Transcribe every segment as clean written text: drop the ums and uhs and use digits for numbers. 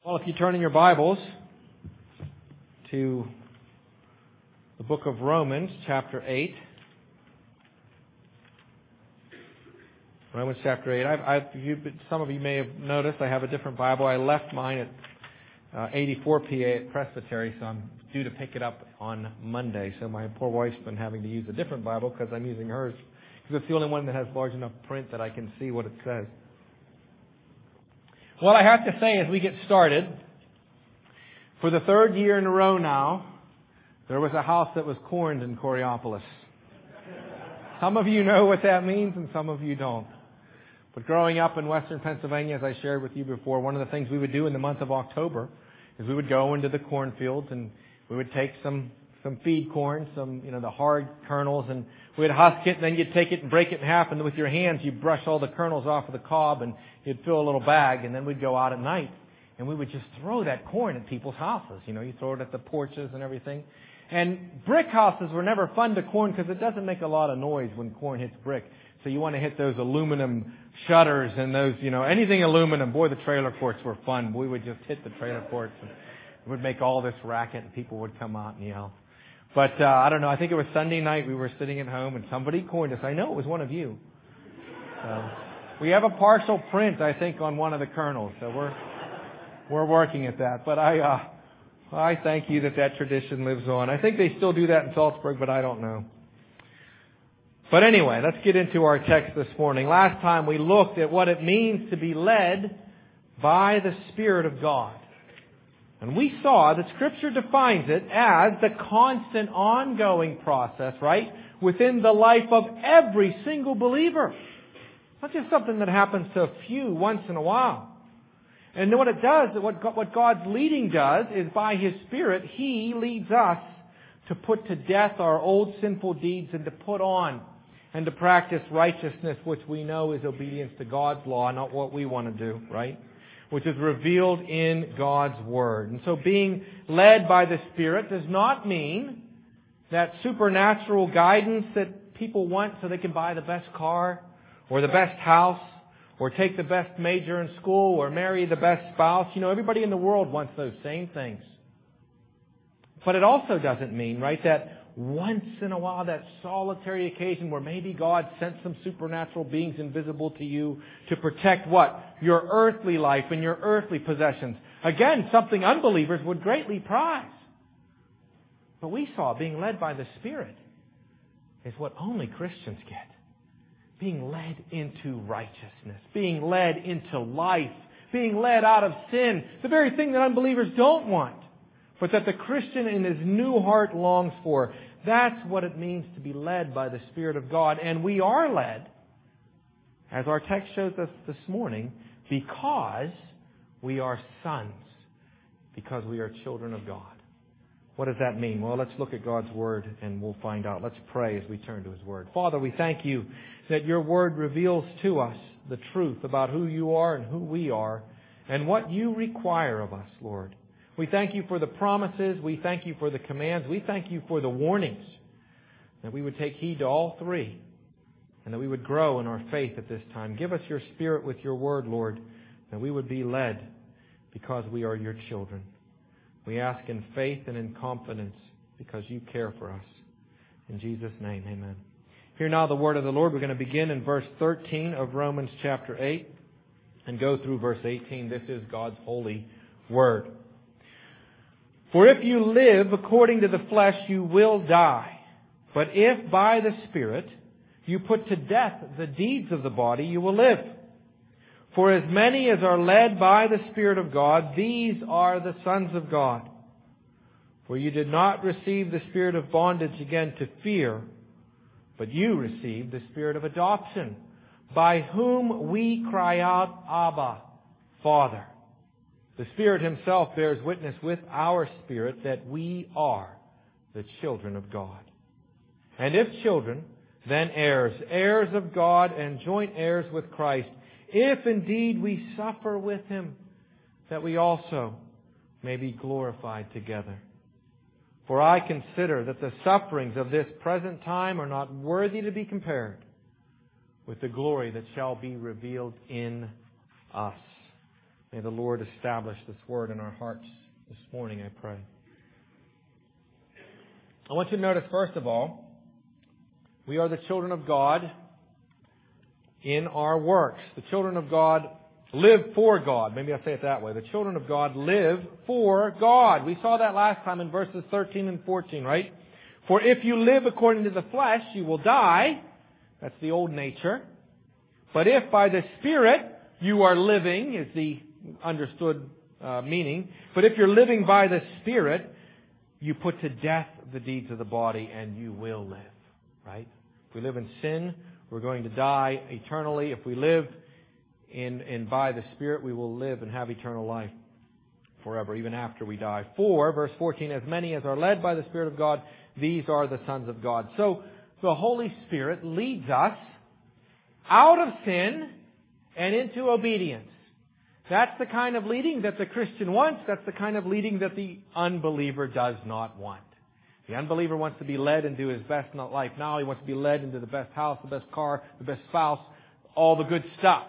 Well, if you turn in your Bibles to the book of Romans, chapter 8. Romans chapter 8. Some of you may have noticed I have a different Bible. I left mine at 84 PA at Presbytery, so I'm due to pick it up on Monday. So my poor wife's been having to use a different Bible because I'm using hers, because it's the only one that has large enough print that I can see what it says. What I have to say as we get started, for the third year in a row now, there was a house that was corned in Coraopolis. Some of you know what that means and some of you don't. But growing up in western Pennsylvania, as I shared with you before, one of the things we would do in the month of October is we would go into the cornfields and we would take some feed corn, the hard kernels, and we'd husk it, and then you'd take it and break it in half, and with your hands you'd brush all the kernels off of the cob, and you'd fill a little bag, and then we'd go out at night, and we would just throw that corn at people's houses. You throw it at the porches and everything. And brick houses were never fun to corn because it doesn't make a lot of noise when corn hits brick. So you want to hit those aluminum shutters and those, anything aluminum. Boy, the trailer courts were fun. We would just hit the trailer courts and it would make all this racket and people would come out and yell. But I don't know, I think it was Sunday night, we were sitting at home and somebody corned us. I know it was one of you. We have a partial print, I think, on one of the kernels, so we're working at that. But I thank you that tradition lives on. I think they still do that in Salzburg, but I don't know. But anyway, let's get into our text this morning. Last time we looked at what it means to be led by the Spirit of God. And we saw that Scripture defines it as the constant, ongoing process, right, within the life of every single believer. Not just something that happens to a few once in a while. And what it does, what God's leading does, is by His Spirit, He leads us to put to death our old sinful deeds and to put on and to practice righteousness, which we know is obedience to God's law, not what we want to do, right? Which is revealed in God's Word. And so being led by the Spirit does not mean that supernatural guidance that people want so they can buy the best car or the best house or take the best major in school or marry the best spouse. Everybody in the world wants those same things. But it also doesn't mean, right, that once in a while, that solitary occasion where maybe God sent some supernatural beings invisible to you to protect what? Your earthly life and your earthly possessions. Again, something unbelievers would greatly prize. But we saw being led by the Spirit is what only Christians get. Being led into righteousness. Being led into life. Being led out of sin. The very thing that unbelievers don't want, but that the Christian in his new heart longs for. That's what it means to be led by the Spirit of God. And we are led, as our text shows us this morning, because we are sons. Because we are children of God. What does that mean? Well, let's look at God's Word and we'll find out. Let's pray as we turn to His Word. Father, we thank You that Your Word reveals to us the truth about who You are and who we are and what You require of us, Lord. We thank You for the promises. We thank You for the commands. We thank You for the warnings. That we would take heed to all three. And that we would grow in our faith at this time. Give us Your Spirit with Your Word, Lord. That we would be led because we are Your children. We ask in faith and in confidence because You care for us. In Jesus' name, amen. Hear now the word of the Lord. We're going to begin in verse 13 of Romans chapter 8 and go through verse 18. This is God's holy word. For if you live according to the flesh, you will die. But if by the Spirit you put to death the deeds of the body, you will live. For as many as are led by the Spirit of God, these are the sons of God. For you did not receive the spirit of bondage again to fear, but you received the Spirit of adoption, by whom we cry out, Abba, Father. The Spirit Himself bears witness with our spirit that we are the children of God. And if children, then heirs, heirs of God and joint heirs with Christ, if indeed we suffer with Him, that we also may be glorified together. For I consider that the sufferings of this present time are not worthy to be compared with the glory that shall be revealed in us. May the Lord establish this word in our hearts this morning, I pray. I want you to notice, first of all, we are the children of God in our works. The children of God live for God. Maybe I'll say it that way. The children of God live for God. We saw that last time in verses 13 and 14, right? For if you live according to the flesh, you will die. That's the old nature. But if by the Spirit you are living, is the understood meaning. But if you're living by the Spirit, you put to death the deeds of the body and you will live. Right? If we live in sin, we're going to die eternally. If we live in by the Spirit, we will live and have eternal life forever, even after we die. For, verse 14, as many as are led by the Spirit of God, these are the sons of God. So, the Holy Spirit leads us out of sin and into obedience. That's the kind of leading that the Christian wants. That's the kind of leading that the unbeliever does not want. The unbeliever wants to be led and do his best in life now. He wants to be led into the best house, the best car, the best spouse, all the good stuff.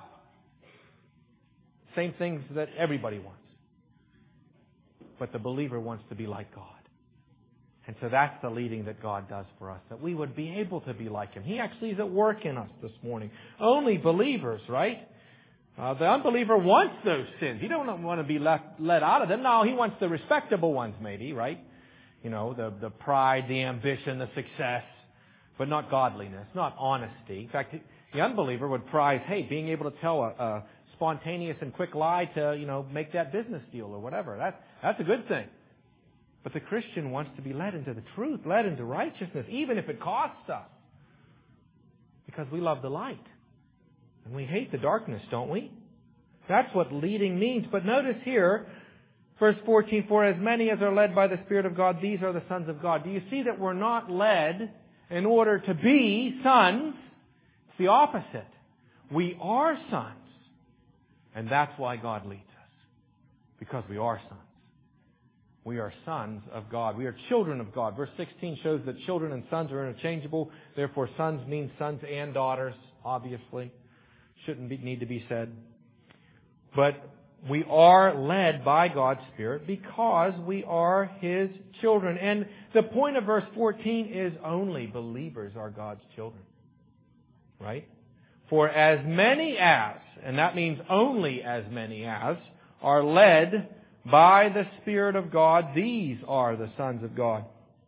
Same things that everybody wants. But the believer wants to be like God. And so that's the leading that God does for us, that we would be able to be like Him. He actually is at work in us this morning. Only believers, right? The unbeliever wants those sins. He don't want to be let out of them. No, he wants the respectable ones maybe, right? You know, the pride, the ambition, the success, but not godliness, not honesty. In fact, the unbeliever would prize, hey, being able to tell a spontaneous and quick lie to, make that business deal or whatever. That's a good thing. But the Christian wants to be led into the truth, led into righteousness, even if it costs us. Because we love the light. And we hate the darkness, don't we? That's what leading means. But notice here, verse 14, for as many as are led by the Spirit of God, these are the sons of God. Do you see that we're not led in order to be sons? It's the opposite. We are sons. And that's why God leads us. Because we are sons. We are sons of God. We are children of God. Verse 16 shows that children and sons are interchangeable. Therefore, sons mean sons and daughters, obviously. Need to be said. But we are led by God's Spirit because we are His children. And the point of verse 14 is only believers are God's children. Right? For as many as, and that means only as many as, are led by the Spirit of God, these are the sons of God.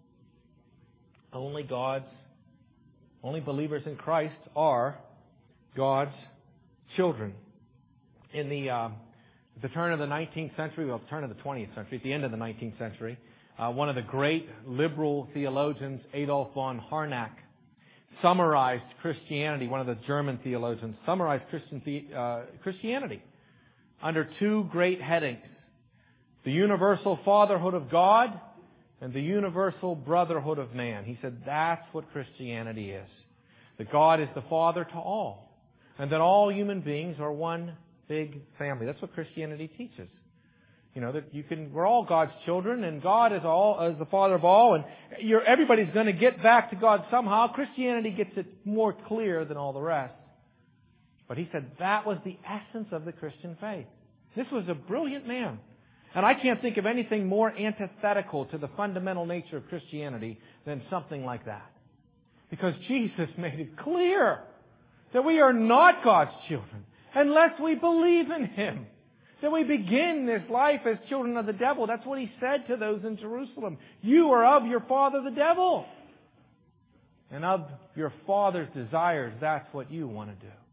Only believers in Christ are God's children. In the turn of the 19th century, turn of the 20th century, at the end of the 19th century, one of the great liberal theologians, Adolf von Harnack, summarized Christianity, one of the German theologians, summarized Christianity under two great headings. The universal fatherhood of God and the universal brotherhood of man. He said that's what Christianity is. That God is the father to all. And that all human beings are one big family. That's what Christianity teaches. That we're all God's children and God is the father of all and everybody's going to get back to God somehow. Christianity gets it more clear than all the rest. But he said that was the essence of the Christian faith. This was a brilliant man. And I can't think of anything more antithetical to the fundamental nature of Christianity than something like that. Because Jesus made it clear that we are not God's children unless we believe in Him. That we begin this life as children of the devil. That's what He said to those in Jerusalem. You are of your father the devil. And of your father's desires, that's what you want to do.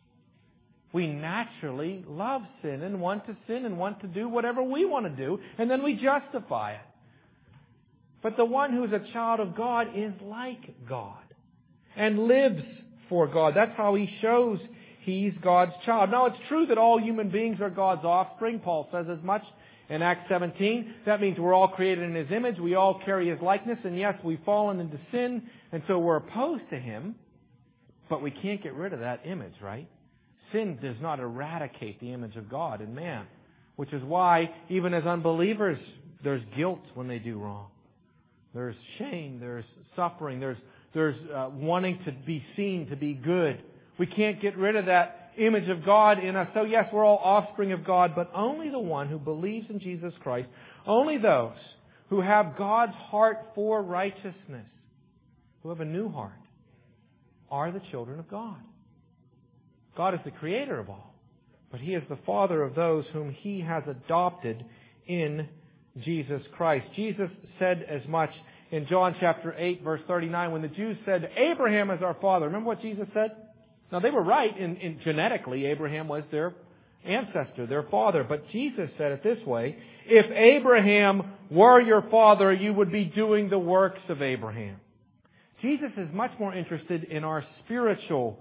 We naturally love sin and want to do whatever we want to do, and then we justify it. But the one who is a child of God is like God and lives for God. That's how he shows he's God's child. Now, it's true that all human beings are God's offspring. Paul says as much in Acts 17. That means we're all created in His image. We all carry His likeness. And yes, we've fallen into sin, and so we're opposed to Him. But we can't get rid of that image, right? Sin does not eradicate the image of God in man, which is why even as unbelievers, there's guilt when they do wrong. There's shame, there's suffering, there's wanting to be seen to be good. We can't get rid of that image of God in us. So yes, we're all offspring of God, but only the one who believes in Jesus Christ, only those who have God's heart for righteousness, who have a new heart, are the children of God. God is the creator of all, but He is the Father of those whom He has adopted in Jesus Christ. Jesus said as much in John chapter 8, verse 39, when the Jews said, Abraham is our father. Remember what Jesus said? Now, they were right in genetically. Abraham was their ancestor, their father. But Jesus said it this way, if Abraham were your father, you would be doing the works of Abraham. Jesus is much more interested in our spiritual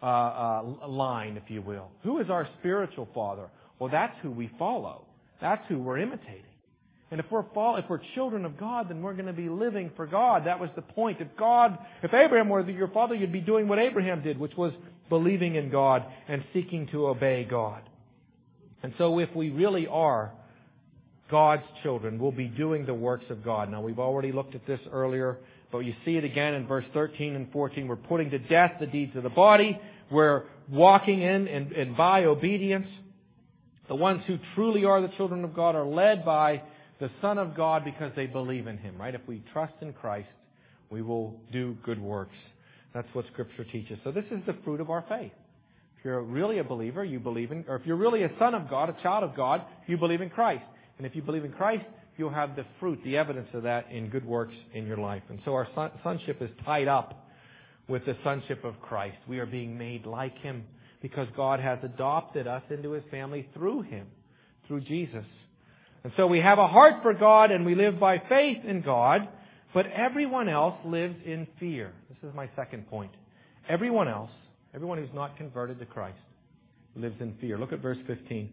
line, if you will. Who is our spiritual father? Well, that's who we follow. That's who we're imitating. And if we're children of God, then we're going to be living for God. That was the point. If Abraham were your father, you'd be doing what Abraham did, which was believing in God and seeking to obey God. And so if we really are God's children, we'll be doing the works of God. Now, we've already looked at this earlier, but you see it again in verse 13 and 14. We're putting to death the deeds of the body. We're walking in and by obedience. The ones who truly are the children of God are led by the Son of God because they believe in Him, right? If we trust in Christ, we will do good works. That's what Scripture teaches. So this is the fruit of our faith. If you're really a believer, you believe in, or if you're really a son of God, a child of God, you believe in Christ. And if you believe in Christ, you'll have the fruit, the evidence of that in good works in your life. And so our sonship is tied up with the sonship of Christ. We are being made like Him because God has adopted us into His family through Him, through Jesus. And so we have a heart for God and we live by faith in God, but everyone else lives in fear. This is my second point. Everyone else, everyone who's not converted to Christ, lives in fear. Look at verse 15.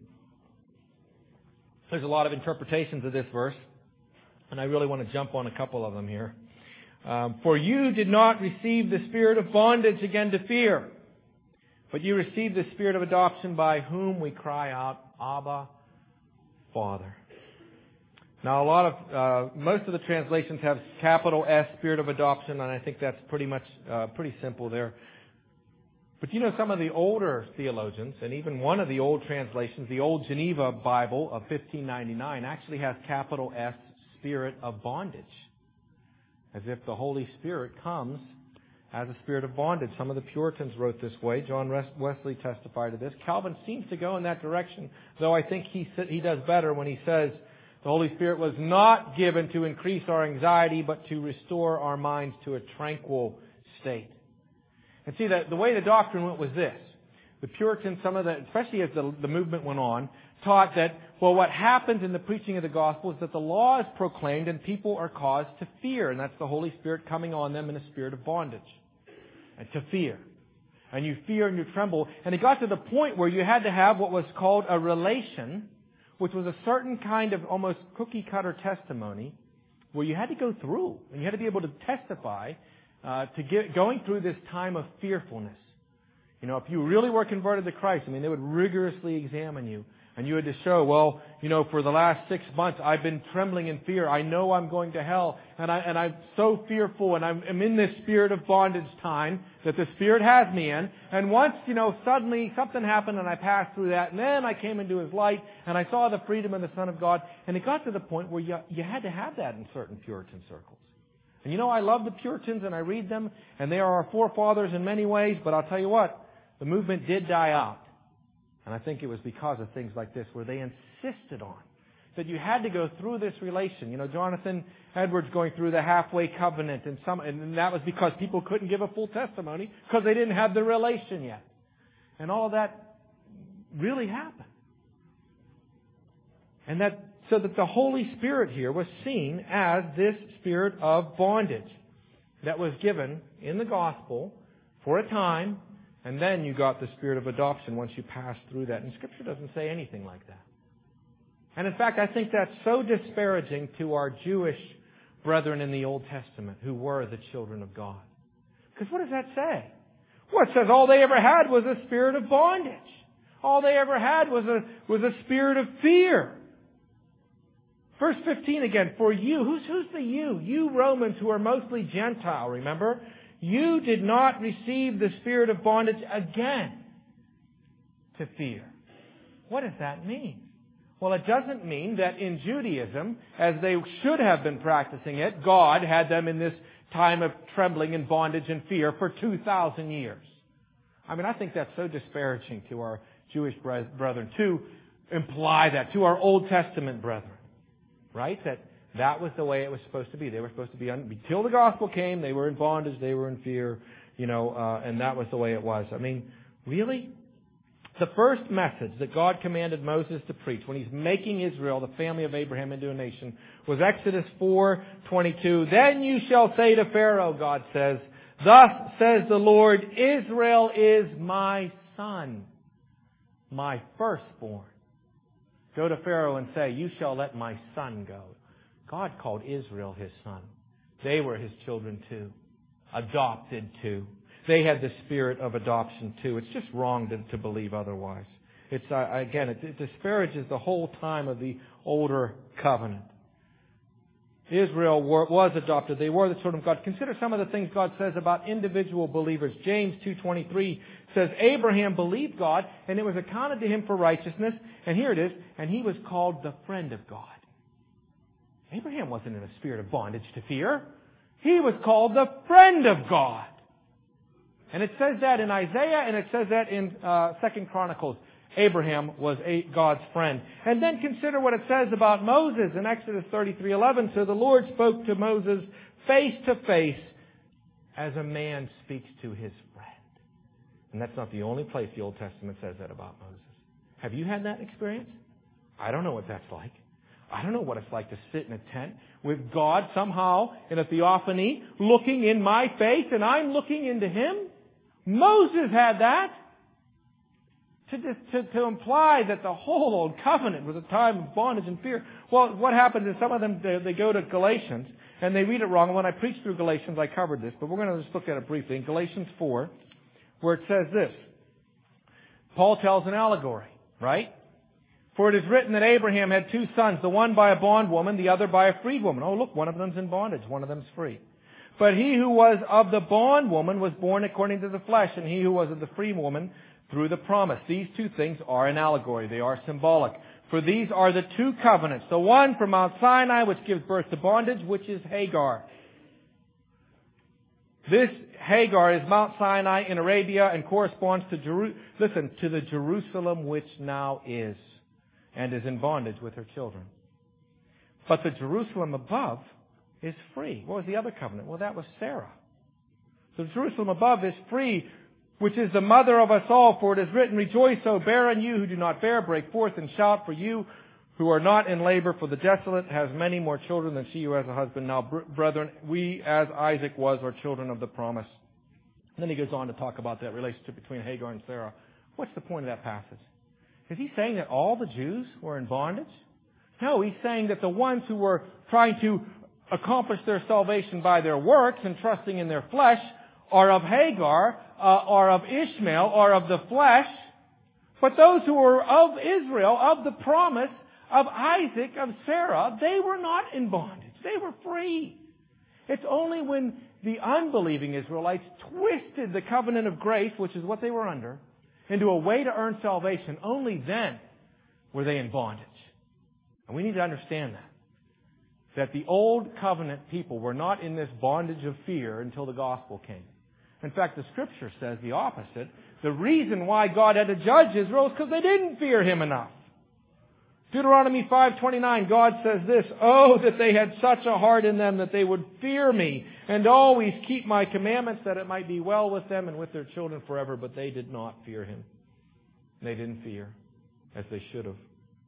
There's a lot of interpretations of this verse, and I really want to jump on a couple of them here. For you did not receive the spirit of bondage again to fear, but you received the spirit of adoption by whom we cry out, Abba, Father. Now, most of the translations have capital S, Spirit of Adoption, and I think that's pretty simple there. But you know, some of the older theologians, and even one of the old translations, the Old Geneva Bible of 1599, actually has capital S, Spirit of Bondage, as if the Holy Spirit comes as a spirit of bondage. Some of the Puritans wrote this way. John Wesley testified to this. Calvin seems to go in that direction, though I think he does better when he says, the Holy Spirit was not given to increase our anxiety, but to restore our minds to a tranquil state. And see, that the way the doctrine went was this. The Puritans, especially as the movement went on, taught that, well, what happens in the preaching of the gospel is that the law is proclaimed and people are caused to fear. And that's the Holy Spirit coming on them in a spirit of bondage. And to fear. And you fear and you tremble. And it got to the point where you had to have what was called a relation, which was a certain kind of almost cookie-cutter testimony where you had to go through and you had to be able to testify going through this time of fearfulness. You know, if you really were converted to Christ, they would rigorously examine you. And you had to show, well, for the last 6 months, I've been trembling in fear. I know I'm going to hell. And I'm so fearful. And I'm in this spirit of bondage time that the Spirit has me in. And once, suddenly something happened and I passed through that. And then I came into His light and I saw the freedom of the Son of God. And it got to the point where you had to have that in certain Puritan circles. And I love the Puritans and I read them. And they are our forefathers in many ways. But I'll tell you what, the movement did die out. And I think it was because of things like this where they insisted on that you had to go through this relation. Jonathan Edwards going through the halfway covenant and that was because people couldn't give a full testimony because they didn't have the relation yet. And all of that really happened. And so that the Holy Spirit here was seen as this spirit of bondage that was given in the gospel for a time. And then you got the spirit of adoption once you passed through that. And Scripture doesn't say anything like that. And in fact, I think that's so disparaging to our Jewish brethren in the Old Testament who were the children of God. Because what does that say? Well, it says all they ever had was a spirit of bondage. All they ever had was a spirit of fear. Verse 15 again, for you, who's the you? You Romans who are mostly Gentile, remember? You did not receive the spirit of bondage again to fear. What does that mean? Well, it doesn't mean that in Judaism, as they should have been practicing it, God had them in this time of trembling and bondage and fear for 2,000 years. I mean, I think that's so disparaging to our Jewish brethren to imply that, to our Old Testament brethren, right? That was the way it was supposed to be. They were supposed to be, until the gospel came, they were in bondage, they were in fear, and that was the way it was. I mean, really? The first message that God commanded Moses to preach when he's making Israel, the family of Abraham, into a nation, was Exodus 4:22. Then you shall say to Pharaoh, God says, thus says the Lord, Israel is my son, my firstborn. Go to Pharaoh and say, you shall let my son go. God called Israel His son. They were His children too. Adopted too. They had the spirit of adoption too. It's just wrong to believe otherwise. It's again, it disparages the whole time of the older covenant. Israel was adopted. They were the children of God. Consider some of the things God says about individual believers. James 2:23 says, Abraham believed God, and it was accounted to him for righteousness. And here it is, and he was called the friend of God. Abraham wasn't in a spirit of bondage to fear. He was called the friend of God. And it says that in Isaiah, and it says that in 2 Chronicles. Abraham was God's friend. And then consider what it says about Moses in Exodus 33:11. So the Lord spoke to Moses face to face as a man speaks to his friend. And that's not the only place the Old Testament says that about Moses. Have you had that experience? I don't know what that's like. I don't know what it's like to sit in a tent with God somehow in a theophany looking in my face and I'm looking into Him. Moses had that. To imply that the whole Old Covenant was a time of bondage and fear. Well, what happens is some of them, they go to Galatians and they read it wrong. And when I preached through Galatians, I covered this, but we're going to just look at it briefly. In Galatians 4, where it says this. Paul tells an allegory, right? For it is written that Abraham had two sons, the one by a bondwoman, the other by a freedwoman. Oh, look, one of them's in bondage, one of them's free. But he who was of the bondwoman was born according to the flesh, and he who was of the free woman through the promise. These two things are an allegory. They are symbolic. For these are the two covenants. The one from Mount Sinai, which gives birth to bondage, which is Hagar. This Hagar is Mount Sinai in Arabia and corresponds to to the Jerusalem which now is, and is in bondage with her children. But the Jerusalem above is free. What was the other covenant? Well, that was Sarah. The Jerusalem above is free, which is the mother of us all. For it is written, rejoice, O barren, you who do not bear, break forth and shout, for you who are not in labor, for the desolate has many more children than she who has a husband. Now, brethren, we, as Isaac was, are children of the promise. And then he goes on to talk about that relationship between Hagar and Sarah. What's the point of that passage? Is he saying that all the Jews were in bondage? No, he's saying that the ones who were trying to accomplish their salvation by their works and trusting in their flesh are of Hagar, or of Ishmael, or of the flesh. But those who were of Israel, of the promise, of Isaac, of Sarah, they were not in bondage. They were free. It's only when the unbelieving Israelites twisted the covenant of grace, which is what they were under, into a way to earn salvation, only then were they in bondage. And we need to understand that. That the old covenant people were not in this bondage of fear until the gospel came. In fact, the Scripture says the opposite. The reason why God had to judge Israel is because they didn't fear Him enough. Deuteronomy 5:29, God says this, oh, that they had such a heart in them that they would fear me and always keep my commandments, that it might be well with them and with their children forever. But they did not fear Him. They didn't fear as they should have,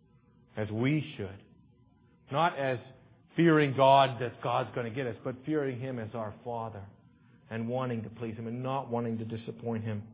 as we should. Not as fearing God that God's going to get us, but fearing Him as our Father and wanting to please Him and not wanting to disappoint Him.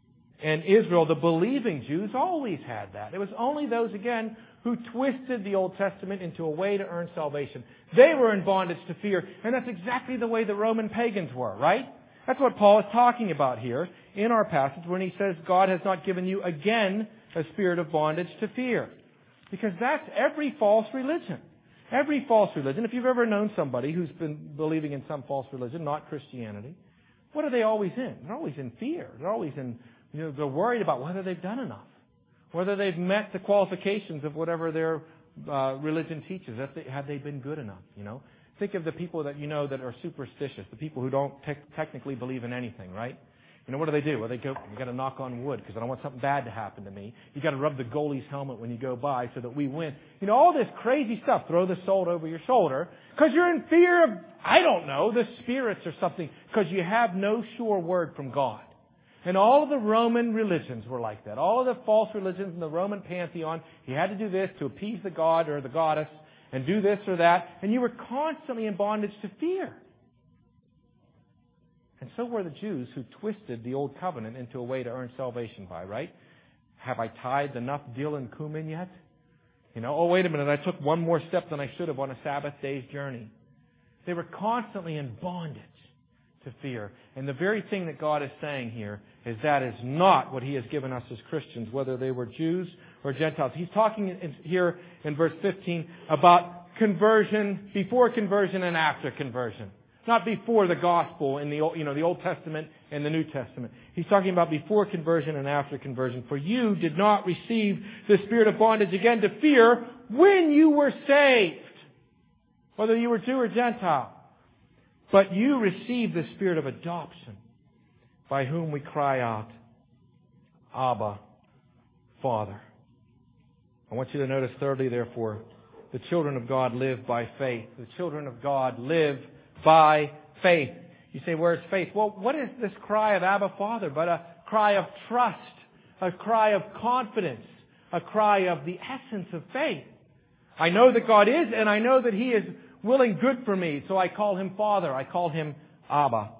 And Israel, the believing Jews, always had that. It was only those, again, who twisted the Old Testament into a way to earn salvation. They were in bondage to fear, and that's exactly the way the Roman pagans were, right? That's what Paul is talking about here in our passage when he says God has not given you again a spirit of bondage to fear. Because that's every false religion. Every false religion. If you've ever known somebody who's been believing in some false religion, not Christianity, what are they always in? They're always in fear. They're always in, they're worried about whether they've done enough. whether they've met the qualifications of whatever their religion teaches. Have they been good enough? Think of the people that that are superstitious, the people who don't technically believe in anything, right? What do? Well, they go, you got to knock on wood because I don't want something bad to happen to me. You got to rub the goalie's helmet when you go by so that we win. All this crazy stuff. Throw the sword over your shoulder because you're in fear of, I don't know, the spirits or something, because you have no sure word from God. And all of the Roman religions were like that. All of the false religions in the Roman pantheon, you had to do this to appease the god or the goddess and do this or that. And you were constantly in bondage to fear. And so were the Jews who twisted the Old Covenant into a way to earn salvation by, right? Have I tithed enough dill and cumin yet? Oh, wait a minute, I took one more step than I should have on a Sabbath day's journey. They were constantly in bondage to fear. And the very thing that God is saying here is that is not what He has given us as Christians, whether they were Jews or Gentiles. He's talking here in verse 15 about conversion, before conversion and after conversion. Not before the gospel in the Old Testament and the New Testament. He's talking about before conversion and after conversion. For you did not receive the spirit of bondage again to fear when you were saved, whether you were Jew or Gentile. But you received the spirit of adoption, by whom we cry out, Abba, Father. I want you to notice thirdly, therefore, the children of God live by faith. The children of God live by faith. You say, where's faith? Well, what is this cry of Abba, Father? But a cry of trust, a cry of confidence, a cry of the essence of faith. I know that God is, and I know that He is willing good for me, so I call Him Father. I call Him Abba.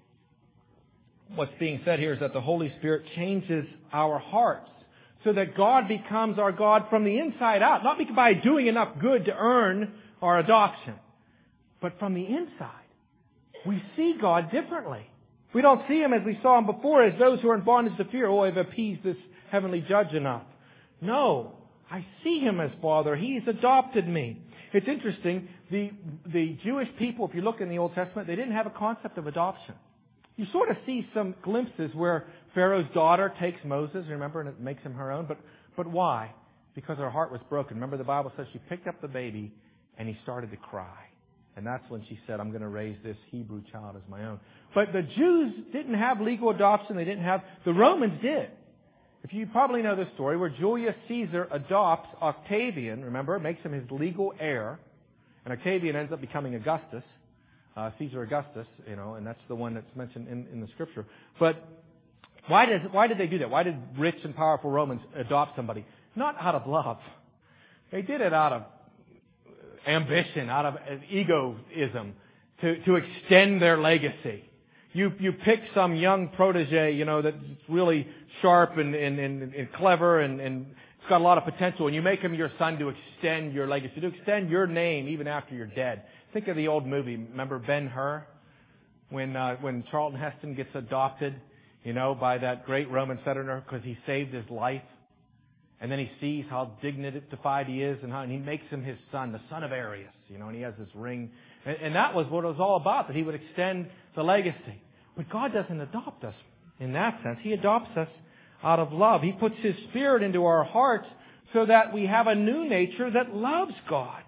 What's being said here is that the Holy Spirit changes our hearts so that God becomes our God from the inside out, not by doing enough good to earn our adoption, but from the inside. We see God differently. We don't see Him as we saw Him before, as those who are in bondage to fear. Oh, I've appeased this heavenly judge enough. No, I see Him as Father. He's adopted me. It's interesting, the Jewish people, if you look in the Old Testament, they didn't have a concept of adoption. You sort of see some glimpses where Pharaoh's daughter takes Moses, remember, and it makes him her own. But why? Because her heart was broken. Remember, the Bible says she picked up the baby and he started to cry. And that's when she said, I'm going to raise this Hebrew child as my own. But the Jews didn't have legal adoption. The Romans did. If you probably know this story, where Julius Caesar adopts Octavian, remember, makes him his legal heir. And Octavian ends up becoming Augustus, Caesar Augustus, and that's the one that's mentioned in the Scripture. But why did they do that? Why did rich and powerful Romans adopt somebody? Not out of love. They did it out of ambition, out of egoism, to extend their legacy. You pick some young protege, that's really sharp and clever and it's got a lot of potential, and you make him your son to extend your legacy, to extend your name even after you're dead. Think of the old movie. Remember Ben-Hur? When Charlton Heston gets adopted, by that great Roman senator because he saved his life. And then he sees how dignified he is and he makes him his son, the son of Arius, and he has this ring. And that was what it was all about, that he would extend the legacy. But God doesn't adopt us in that sense. He adopts us out of love. He puts His Spirit into our hearts so that we have a new nature that loves God.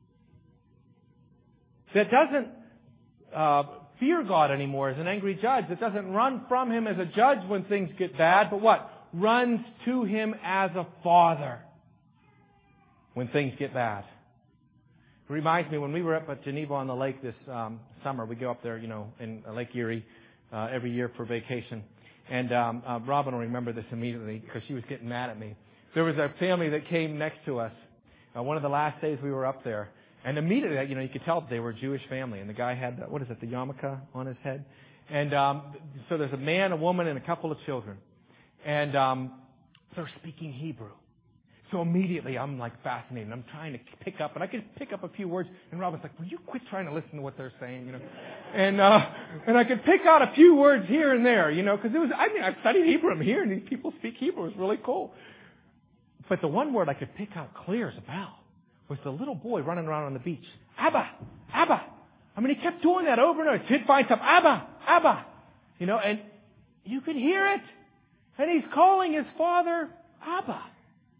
That doesn't fear God anymore as an angry judge. That doesn't run from Him as a judge when things get bad. But what? Runs to Him as a father when things get bad. It reminds me when we were up at Geneva on the lake this summer. We go up there, in Lake Erie every year for vacation. And Robin will remember this immediately because she was getting mad at me. There was a family that came next to us one of the last days we were up there. And immediately, you could tell that they were a Jewish family. And the guy had, the yarmulke on his head. And so there's a man, a woman, and a couple of children. And they're speaking Hebrew. So immediately I'm fascinated. I'm trying to pick up, and I could pick up a few words. And Robin's like, will you quit trying to listen to what they're saying? And I could pick out a few words here and there, because I've studied Hebrew. I'm here, and these people speak Hebrew. It's really cool. But the one word I could pick out clear as a bell was the little boy running around on the beach. Abba, Abba. He kept doing that over and over. He'd find something, Abba, Abba. And you could hear it. And he's calling his father Abba.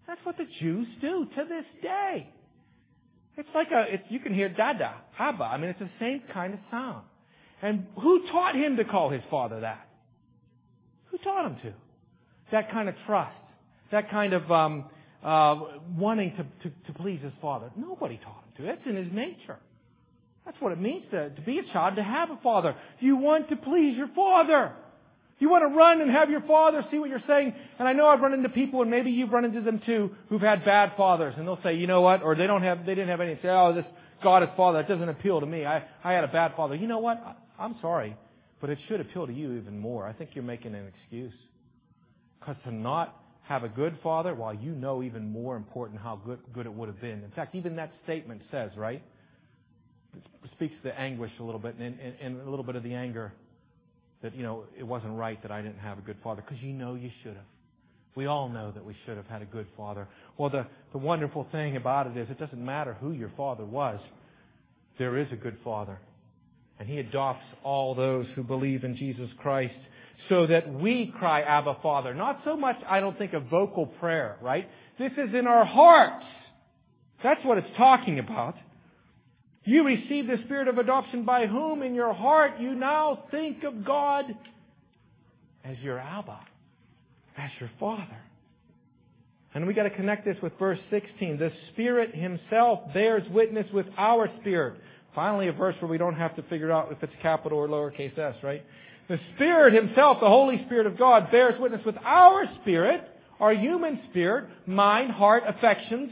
That's what the Jews do to this day. It's like you can hear Dada, Abba. I mean, it's the same kind of sound. And who taught him to call his father that? Who taught him to? That kind of trust. That kind of wanting to please his father. Nobody taught him to. That's in his nature. That's what it means to be a child, to have a father. You want to please your father. You want to run and have your father see what you're saying. And I know I've run into people, and maybe you've run into them too, who've had bad fathers. And they'll say, you know what? Or they didn't have any. Say, oh, this God is father. That doesn't appeal to me. I had a bad father. You know what? I'm sorry. But it should appeal to you even more. I think you're making an excuse. Because to not have a good father, well, you know even more important how good it would have been. In fact, even that statement says, right? It speaks to the anguish a little bit and a little bit of the anger. That, it wasn't right that I didn't have a good father. Because you should have. We all know that we should have had a good father. Well, the wonderful thing about it is it doesn't matter who your father was. There is a good father. And He adopts all those who believe in Jesus Christ so that we cry, Abba, Father. Not so much, I don't think, a vocal prayer, right? This is in our hearts. That's what it's talking about. You receive the Spirit of adoption by whom in your heart you now think of God as your Abba, as your Father. And we got to connect this with verse 16. The Spirit Himself bears witness with our spirit. Finally, a verse where we don't have to figure out if it's capital or lowercase s, right? The Spirit Himself, the Holy Spirit of God, bears witness with our spirit, our human spirit, mind, heart, affections,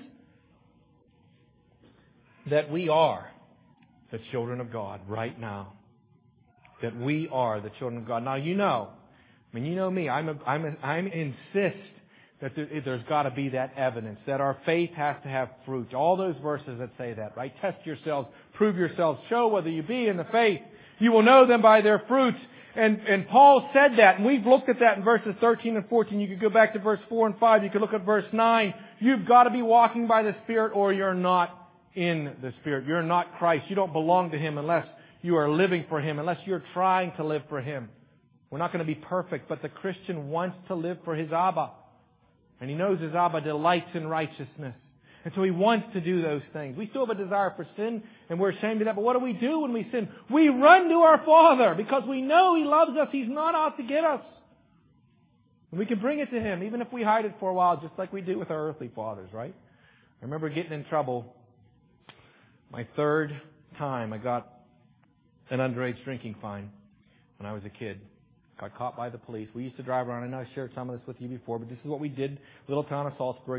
that we are the children of God right now. That we are the children of God. Now you know me. I insist that there's got to be that evidence, that our faith has to have fruit. All those verses that say that, right? Test yourselves, prove yourselves, show whether you be in the faith. You will know them by their fruits. And Paul said that, and we've looked at that in verses 13 and 14. You could go back to verse 4 and 5. You could look at verse 9. You've got to be walking by the Spirit or you're not in the Spirit. You're not Christ. You don't belong to Him unless you are living for Him, unless you're trying to live for Him. We're not going to be perfect, but the Christian wants to live for his Abba. And he knows his Abba delights in righteousness. And so he wants to do those things. We still have a desire for sin, and we're ashamed of that. But what do we do when we sin? We run to our Father because we know He loves us. He's not out to get us. And we can bring it to Him, even if we hide it for a while, just like we do with our earthly fathers, right? I remember getting in trouble. My third time I got an underage drinking fine when I was a kid. Got caught by the police. We used to drive around. I know I shared some of this with you before, but this is what we did. Little town of Salzburg.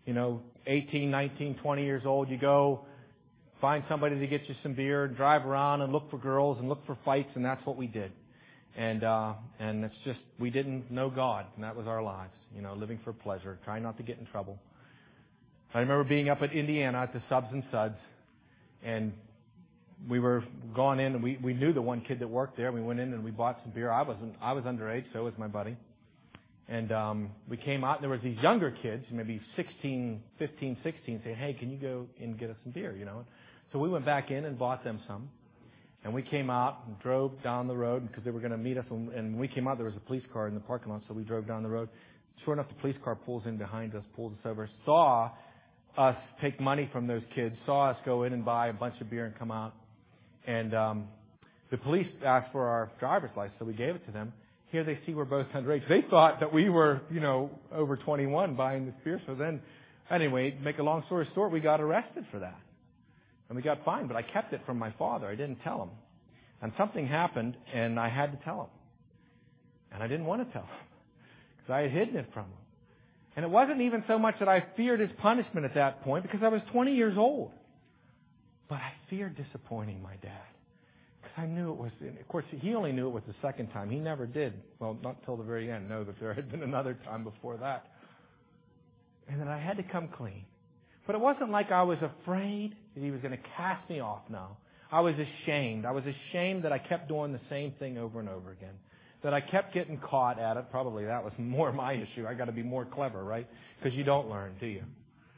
18, 19, 20 years old. You go find somebody to get you some beer, drive around and look for girls and look for fights, and that's what we did. And it's just, we didn't know God, and that was our lives. Living for pleasure, trying not to get in trouble. I remember being up at Indiana at the Subs and Suds. And we were gone in, and we knew the one kid that worked there. We went in and we bought some beer. I was underage, so was my buddy. And we came out, and there was these younger kids, maybe 15, 16, saying, "Hey, can you go and get us some beer?" So we went back in and bought them some. And we came out and drove down the road because they were going to meet us. And when we came out, there was a police car in the parking lot, so we drove down the road. Sure enough, the police car pulls in behind us, pulls us over, saw us take money from those kids, saw us go in and buy a bunch of beer and come out. And the police asked for our driver's license, so we gave it to them. Here they see we're both underage. They thought that we were, over 21 buying this beer. So then, anyway, make a long story short, we got arrested for that. And we got fined, but I kept it from my father. I didn't tell him. And something happened, and I had to tell him. And I didn't want to tell him because I had hidden it from him. And it wasn't even so much that I feared his punishment at that point because I was 20 years old. But I feared disappointing my dad. Because I knew it was, of course, he only knew it was the second time. He never did, well, not till the very end, know that there had been another time before that. And then I had to come clean. But it wasn't like I was afraid that he was going to cast me off now. I was ashamed. I was ashamed that I kept doing the same thing over and over again. That I kept getting caught at it. Probably that was more my issue. I got to be more clever, right? Because you don't learn, do you?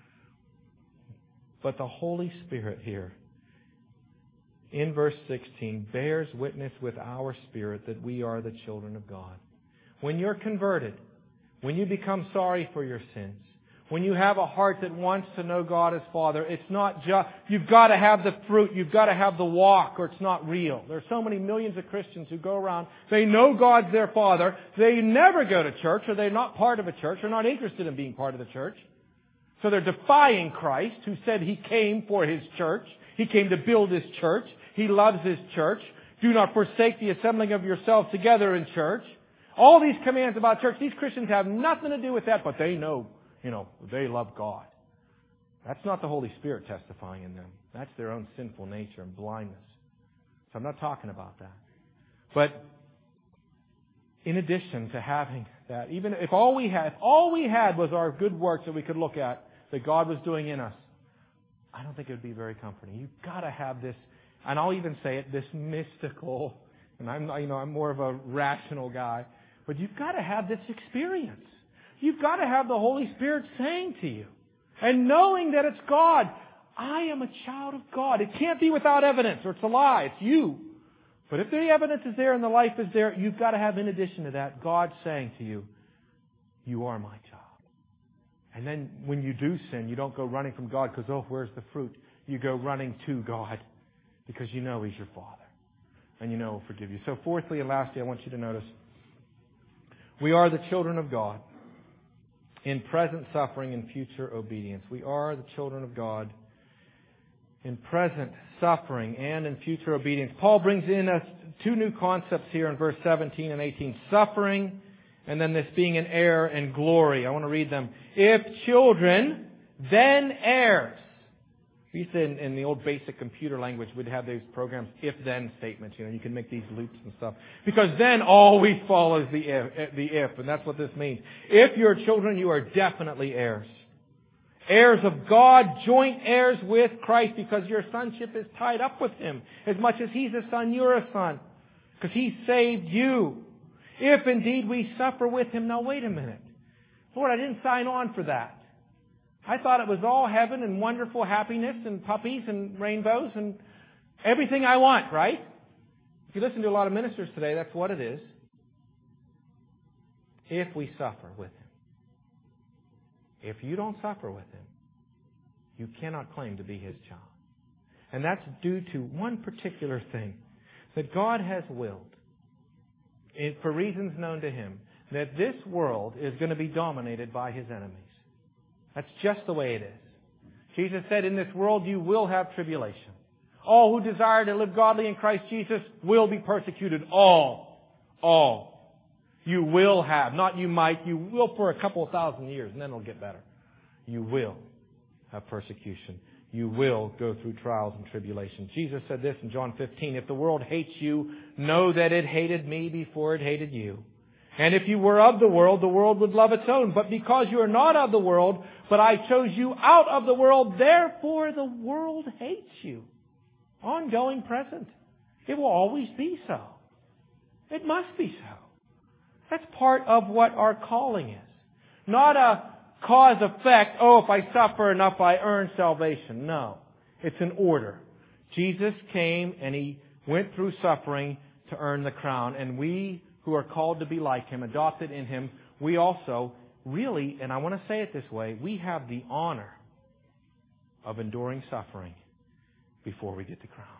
But the Holy Spirit here, in verse 16, bears witness with our spirit that we are the children of God. When you're converted, when you become sorry for your sins, when you have a heart that wants to know God as Father, it's not just, you've got to have the fruit, you've got to have the walk, or it's not real. There are so many millions of Christians who go around, they know God's their Father, they never go to church, or they're not part of a church, or not interested in being part of the church. So they're defying Christ, who said He came for His church. He came to build His church. He loves His church. Do not forsake the assembling of yourselves together in church. All these commands about church, these Christians have nothing to do with that, but they know, they love God. That's not the Holy Spirit testifying in them. That's their own sinful nature and blindness. So I'm not talking about that. But in addition to having that, even if all we had was our good works that we could look at, that God was doing in us, I don't think it would be very comforting. You've got to have this, and I'll even say it, this mystical, and I'm more of a rational guy, but you've got to have this experience. You've got to have the Holy Spirit saying to you, and knowing that it's God. I am a child of God. It can't be without evidence, or it's a lie. It's you. But if the evidence is there and the life is there, you've got to have, in addition to that, God saying to you, you are my child. And then when you do sin, you don't go running from God because, where's the fruit? You go running to God because you know He's your Father. And you know He'll forgive you. So fourthly and lastly, I want you to notice, we are the children of God in present suffering and future obedience. We are the children of God in present suffering and in future obedience. Paul brings in us two new concepts here in verse 17 and 18. Suffering, and then this being an heir, and glory. I want to read them. If children, then heirs. We used to, in the old basic computer language, we'd have these programs, if-then statements. You can make these loops and stuff. Because then always follows the if, and that's what this means. If you're children, you are definitely heirs. Heirs of God, joint heirs with Christ, because your sonship is tied up with Him. As much as He's a son, you're a son. Because He saved you. If indeed we suffer with Him. Now wait a minute. Lord, I didn't sign on for that. I thought it was all heaven and wonderful happiness and puppies and rainbows and everything I want, right? If you listen to a lot of ministers today, that's what it is. If we suffer with Him. If you don't suffer with Him, you cannot claim to be His child. And that's due to one particular thing. That God has willed, for reasons known to Him, that this world is going to be dominated by His enemies. That's just the way it is. Jesus said, in this world you will have tribulation. All who desire to live godly in Christ Jesus will be persecuted. All. You will have. Not you might. You will for a couple of thousand years, and then it'll get better. You will have persecution. You will go through trials and tribulations. Jesus said this in John 15, if the world hates you, know that it hated me before it hated you. And if you were of the world would love its own. But because you are not of the world, but I chose you out of the world, therefore the world hates you. Ongoing, present. It will always be so. It must be so. That's part of what our calling is. Not a cause-effect, if I suffer enough, I earn salvation. No. It's an order. Jesus came and He went through suffering to earn the crown. And we who are called to be like Him, adopted in Him, we also really, and I want to say it this way, we have the honor of enduring suffering before we get the crown.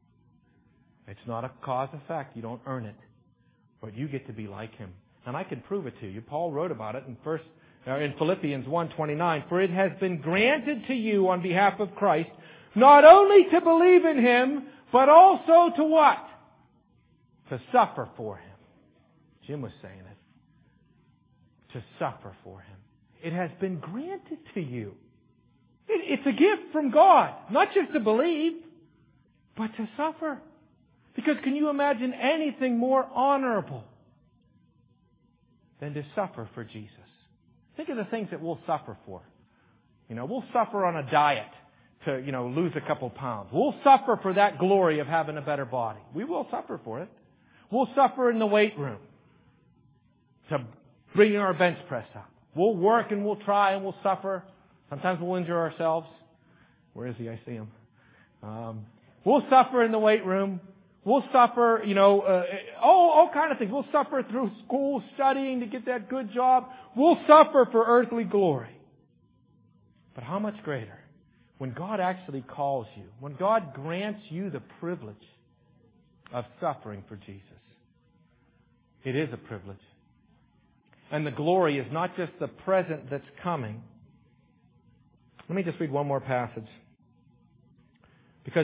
It's not a cause-effect. You don't earn it. But you get to be like Him. And I can prove it to you. Paul wrote about it in Philippians 1:29. For it has been granted to you on behalf of Christ, not only to believe in Him, but also to what? To suffer for Him. Jim was saying it. To suffer for Him. It has been granted to you. It's a gift from God. Not just to believe, but to suffer. Because can you imagine anything more honorable than to suffer for Jesus? Think of the things that we'll suffer for. We'll suffer on a diet to, lose a couple pounds. We'll suffer for that glory of having a better body. We will suffer for it. We'll suffer in the weight room to bring our bench press up. We'll work and we'll try and we'll suffer. Sometimes we'll injure ourselves. Where is he? I see him. We'll suffer in the weight room. We'll suffer, all kind of things. We'll suffer through school, studying to get that good job. We'll suffer for earthly glory. But how much greater when God actually calls you, when God grants you the privilege of suffering for Jesus. It is a privilege. And the glory is not just the present that's coming. Let me just read one more passage. Because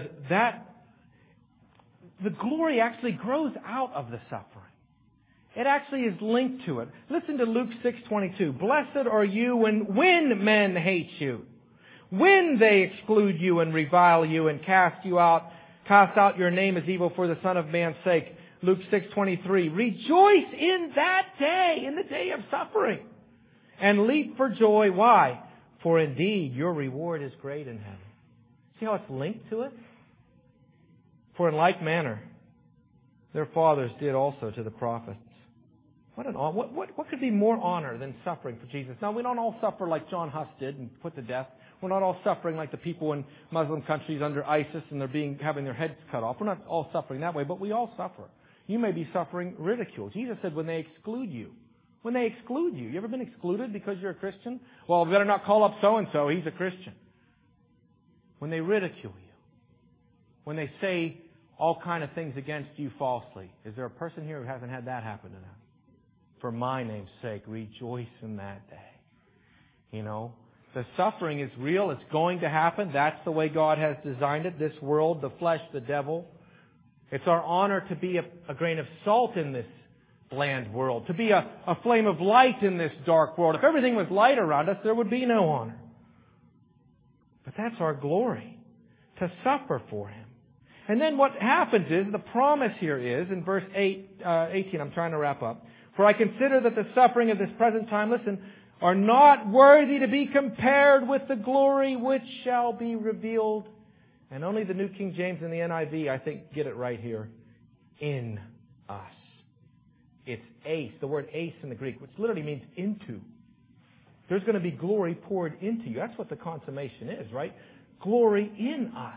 the glory actually grows out of the suffering. It actually is linked to it. Listen to Luke 6:22. Blessed are you when men hate you, when they exclude you and revile you and cast out your name as evil for the Son of Man's sake. Luke 6:23. Rejoice in that day, in the day of suffering, and leap for joy. Why? For indeed your reward is great in heaven. See how it's linked to it? For in like manner their fathers did also to the prophets. What could be more honor than suffering for Jesus? Now, we don't all suffer like John Huss did and put to death. We're not all suffering like the people in Muslim countries under ISIS and they're having their heads cut off. We're not all suffering that way, but we all suffer. You may be suffering ridicule. Jesus said when they exclude you. When they exclude you. You ever been excluded because you're a Christian? Well, better not call up so-and-so. He's a Christian. When they ridicule you. When they say all kind of things against you falsely. Is there a person here who hasn't had that happen to them? For my name's sake, rejoice in that day. You know, the suffering is real. It's going to happen. That's the way God has designed it. This world, the flesh, the devil. It's our honor to be a grain of salt in this bland world. To be a flame of light in this dark world. If everything was light around us, there would be no honor. But that's our glory. To suffer for Him. And then what happens is, the promise here is, in verse 18, I'm trying to wrap up. For I consider that the suffering of this present time, listen, are not worthy to be compared with the glory which shall be revealed. And only the New King James and the NIV, I think, get it right here. In us. It's eis, the word eis in the Greek, which literally means into. There's going to be glory poured into you. That's what the consummation is, right? Glory in us.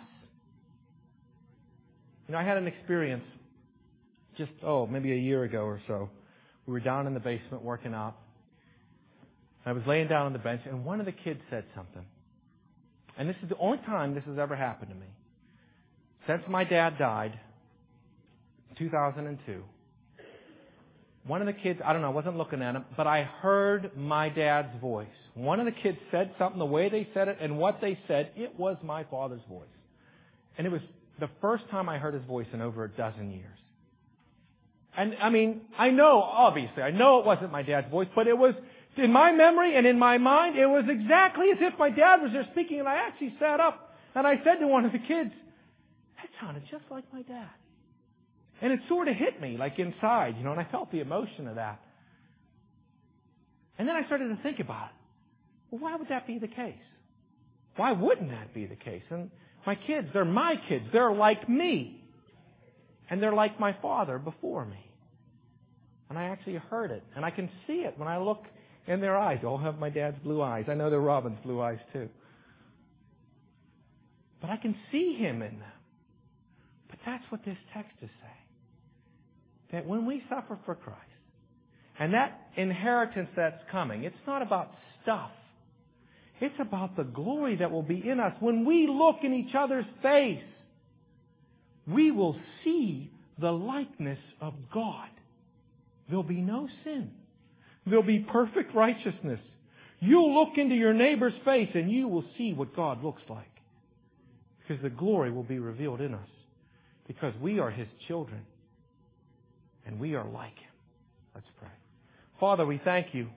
You know, I had an experience just, maybe a year ago or so. We were down in the basement working out. I was laying down on the bench, and one of the kids said something. And this is the only time this has ever happened to me. Since my dad died, 2002, one of the kids, I don't know, I wasn't looking at him, but I heard my dad's voice. One of the kids said something, the way they said it, and what they said, it was my father's voice. And it was the first time I heard his voice in over a dozen years. And I mean, I know it wasn't my dad's voice, but it was, in my memory and in my mind, it was exactly as if my dad was there speaking, and I actually sat up and I said to one of the kids, that sounded just like my dad. And it sort of hit me, like inside, and I felt the emotion of that. And then I started to think about it. Well, why would that be the case? Why wouldn't that be the case? And my kids, they're my kids. They're like me. And they're like my father before me. And I actually heard it. And I can see it when I look in their eyes. They all have my dad's blue eyes. I know they're Robin's blue eyes too. But I can see Him in them. But that's what this text is saying. That when we suffer for Christ, and that inheritance that's coming, it's not about stuff. It's about the glory that will be in us. When we look in each other's face, we will see the likeness of God. There'll be no sin. There'll be perfect righteousness. You'll look into your neighbor's face and you will see what God looks like. Because the glory will be revealed in us. Because we are His children. And we are like Him. Let's pray. Father, we thank You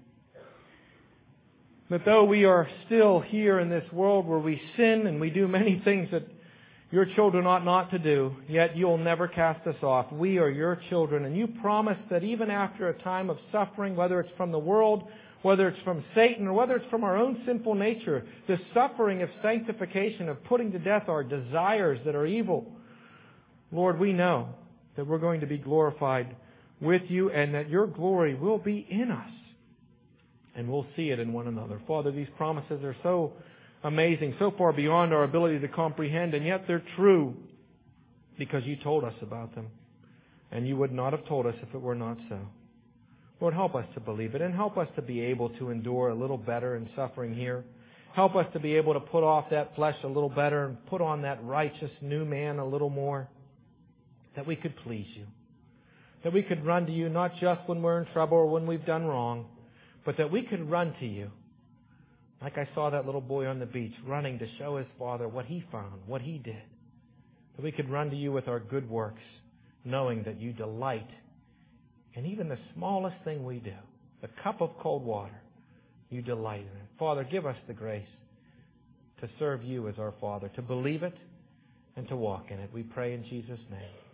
that though we are still here in this world where we sin and we do many things that Your children ought not to do, yet You'll never cast us off. We are Your children, and You promise that even after a time of suffering, whether it's from the world, whether it's from Satan, or whether it's from our own sinful nature, the suffering of sanctification, of putting to death our desires that are evil, Lord, we know that we're going to be glorified with You and that Your glory will be in us. And we'll see it in one another. Father, these promises are so amazing, so far beyond our ability to comprehend, and yet they're true because You told us about them. And You would not have told us if it were not so. Lord, help us to believe it and help us to be able to endure a little better in suffering here Help us to be able to put off that flesh a little better and put on that righteous new man a little more, that we could please you. That we could run to you not just when we're in trouble or when we've done wrong, but that we could run to you. Like I saw that little boy on the beach running to show his father what he found, what he did. That we could run to you with our good works, knowing that you delight in even the smallest thing we do. The cup of cold water, you delight in it. Father, give us the grace to serve you as our Father, to believe it and to walk in it. We pray in Jesus' name.